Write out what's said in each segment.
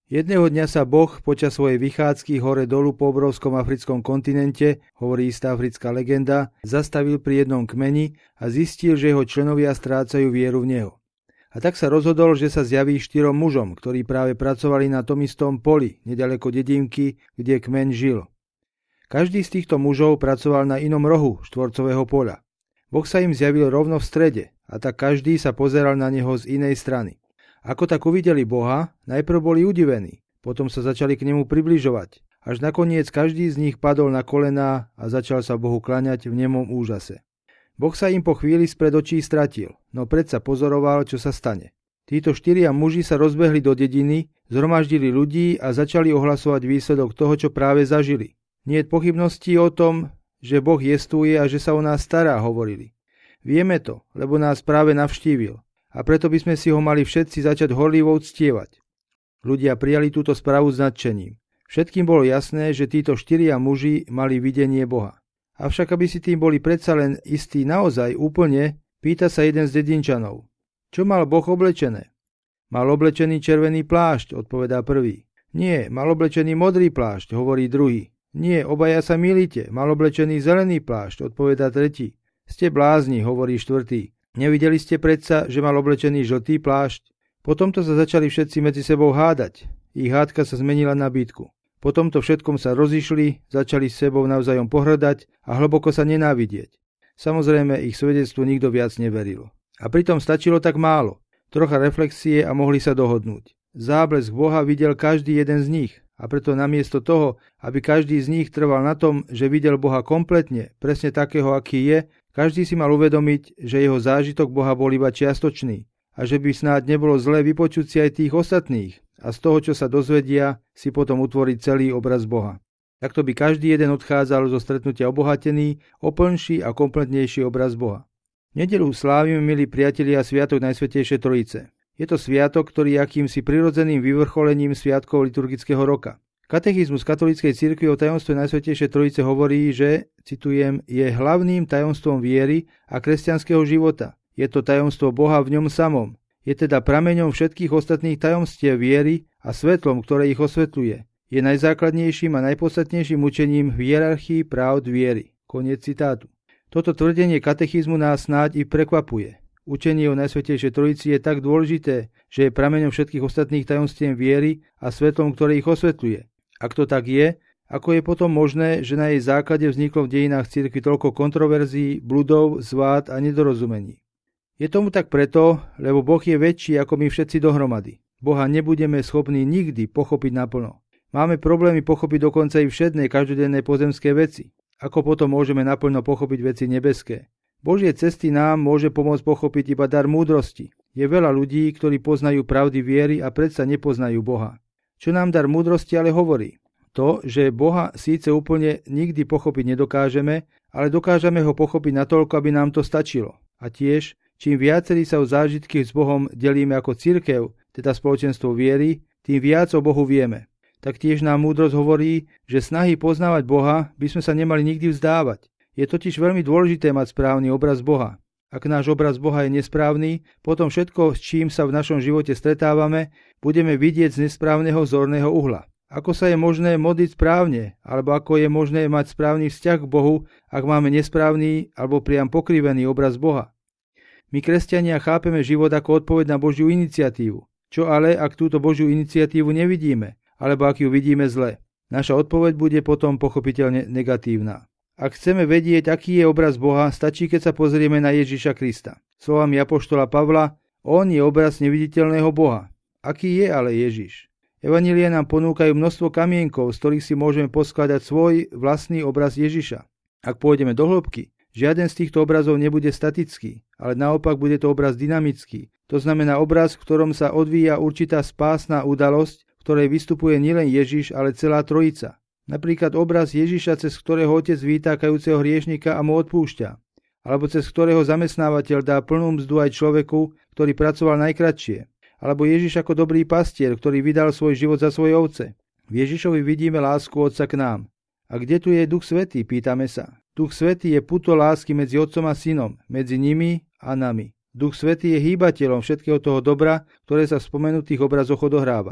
Jedného dňa sa Boh počas svojej vychádzky hore dolu po obrovskom africkom kontinente, hovorí istá africká legenda, zastavil pri jednom kmeni a zistil, že jeho členovia strácajú vieru v neho. A tak sa rozhodol, že sa zjaví 4 mužom, ktorí práve pracovali na tom istom poli, nedaleko dedinky, kde kmeň žil. Každý z týchto mužov pracoval na inom rohu štvorcového poľa. Boh sa im zjavil rovno v strede, a tak každý sa pozeral na neho z inej strany. Ako tak uvideli Boha, najprv boli udivení, potom sa začali k nemu približovať, až nakoniec každý z nich padol na kolená a začal sa Bohu kláňať v nemom úžase. Boh sa im po chvíli spred očí stratil, no predsa pozoroval, čo sa stane. Títo 4 muži sa rozbehli do dediny, zhromaždili ľudí a začali ohlasovať výsledok toho, čo práve zažili. Niet pochybností o tom, že Boh jestvuje a že sa o nás stará, hovorili. Vieme to, lebo nás práve navštívil. A preto by sme si ho mali všetci začať horlivo uctievať. Ľudia prijali túto správu s nadšením. Všetkým bolo jasné, že títo 4 muži mali videnie Boha. Avšak aby si tým boli predsa len istí naozaj úplne, pýta sa jeden z dedinčanov. Čo mal Boh oblečené? Mal oblečený červený plášť, odpovedá prvý. Nie, mal oblečený modrý plášť, hovorí druhý. Nie, obaja sa mýlite, mal oblečený zelený plášť, odpovedá tretí. Ste blázni, hovorí štvrtý. Nevideli ste predsa, že mal oblečený žltý plášť? Potomto sa začali všetci medzi sebou hádať. Ich hádka sa zmenila na bitku. Po tomto všetkom sa rozišli, začali s sebou navzájom pohrdať a hlboko sa nenávidieť. Samozrejme, ich svedectvu nikto viac neveril. A pritom stačilo tak málo. Trocha reflexie a mohli sa dohodnúť. Záblesk Boha videl každý jeden z nich a preto namiesto toho, aby každý z nich trval na tom, že videl Boha kompletne, presne takého, aký je, každý si mal uvedomiť, že jeho zážitok Boha bol iba čiastočný a že by snáď nebolo zlé vypočuť si aj tých ostatných a z toho, čo sa dozvedia, si potom utvoriť celý obraz Boha. Takto by každý jeden odchádzal zo stretnutia obohatený, o plnší a kompletnejší obraz Boha. V nedeľu slávime, milí priatelia, sviatok Najsvätejšej Trojice. Je to sviatok, ktorý je akýmsi prirodzeným vyvrcholením sviatkov liturgického roka. Katechizmus katolíckej cirkvi o tajomstve Najsvätejšej Trojice hovorí, že, citujem, je hlavným tajomstvom viery a kresťanského života. Je to tajomstvo Boha v ňom samom. Je teda prameňom všetkých ostatných tajomstiev viery a svetlom, ktoré ich osvetľuje. Je najzákladnejším a najpodstatnejším učením v hierarchii pravd viery. Koniec citátu. Toto tvrdenie katechizmu nás snáď i prekvapuje. Učenie o Najsvätejšej Trojici je tak dôležité, že je prameňom všetkých ostatných tajomstiev viery a svetlom, ktoré ich osvetľuje. Ak to tak je, ako je potom možné, že na jej základe vzniklo v dejinách cirkvi toľko kontroverzií, bludov, zvád a nedorozumení? Je tomu tak preto, lebo Boh je väčší ako my všetci dohromady. Boha nebudeme schopní nikdy pochopiť naplno. Máme problémy pochopiť dokonca i všedné každodenné pozemské veci. Ako potom môžeme naplno pochopiť veci nebeské? Božie cesty nám môže pomôcť pochopiť iba dar múdrosti. Je veľa ľudí, ktorí poznajú pravdy viery a predsa nepoznajú Boha. Čo nám dar múdrosti ale hovorí? To, že Boha síce úplne nikdy pochopiť nedokážeme, ale dokážeme ho pochopiť natoľko, aby nám to stačilo. A tiež, čím viacerí sa o zážitky s Bohom delíme ako cirkev, teda spoločenstvo viery, tým viac o Bohu vieme. Taktiež nám múdrosť hovorí, že snahy poznávať Boha by sme sa nemali nikdy vzdávať. Je totiž veľmi dôležité mať správny obraz Boha. Ak náš obraz Boha je nesprávny, potom všetko, s čím sa v našom živote stretávame, budeme vidieť z nesprávneho zorného uhla. Ako sa je možné modliť správne, alebo ako je možné mať správny vzťah k Bohu, ak máme nesprávny alebo priam pokrivený obraz Boha? My, kresťania, chápeme život ako odpoveď na Božiu iniciatívu. Čo ale, ak túto Božiu iniciatívu nevidíme, alebo ak ju vidíme zle? Naša odpoveď bude potom pochopiteľne negatívna. Ak chceme vedieť, aký je obraz Boha, stačí, keď sa pozrieme na Ježiša Krista. Slovami apoštola Pavla, on je obraz neviditeľného Boha. Aký je ale Ježiš? Evanjelia nám ponúkajú množstvo kamienkov, z ktorých si môžeme poskladať svoj vlastný obraz Ježiša. Ak pôjdeme do hĺbky, žiaden z týchto obrazov nebude statický, ale naopak bude to obraz dynamický. To znamená obraz, v ktorom sa odvíja určitá spásna udalosť, v ktorej vystupuje nielen Ježiš, ale celá trojica. Napríklad obraz Ježiša, cez ktorého otec víta kajúceho hriešnika a mu odpúšťa. Alebo cez ktorého zamestnávateľ dá plnú mzdu aj človeku, ktorý pracoval najkratšie. Alebo Ježiš ako dobrý pastier, ktorý vydal svoj život za svoje ovce. V Ježišovi vidíme lásku Otca k nám. A kde tu je Duch Svätý, pýtame sa. Duch Svätý je puto lásky medzi Otcom a Synom, medzi nimi a nami. Duch Svätý je hýbateľom všetkého toho dobra, ktoré sa v spomenutých obrazoch odohráva.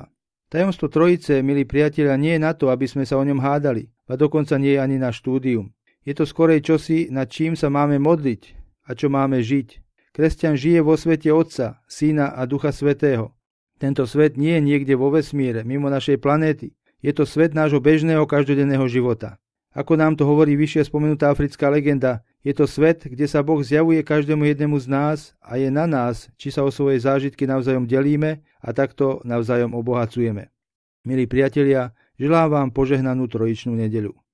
Tajomstvo Trojice, milí priatelia, nie je na to, aby sme sa o ňom hádali, a dokonca nie je ani na štúdium. Je to skorej čosi, nad čím sa máme modliť a čo máme žiť. Kresťan žije vo svete Otca, Syna a Ducha Svätého. Tento svet nie je niekde vo vesmíre, mimo našej planéty. Je to svet nášho bežného každodenného života. Ako nám to hovorí vyššie spomenutá africká legenda, je to svet, kde sa Boh zjavuje každému jednému z nás a je na nás, či sa o svoje zážitky navzájom delíme a takto navzájom obohacujeme. Milí priatelia, želám vám požehnanú trojičnú nedeľu.